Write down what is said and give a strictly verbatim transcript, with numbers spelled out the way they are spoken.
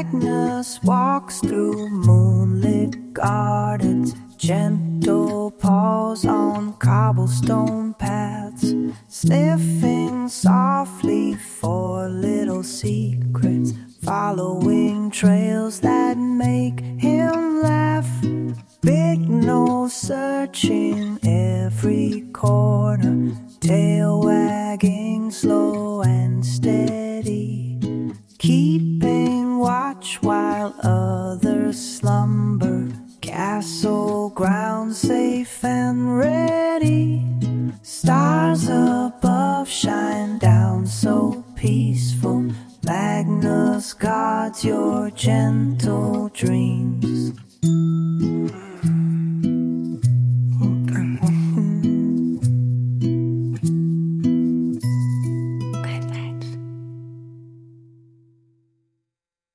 Magnus walks through moonlit gardens, gentle paws on cobblestone paths, sniffing softly for little secrets, following trails that make him laugh. Big nose searching every corner, tail wagging slow and steady, keeping watch while others slumber. Castle ground safe and ready. Stars above shine down so peaceful. Magnus guards your gentle dreams.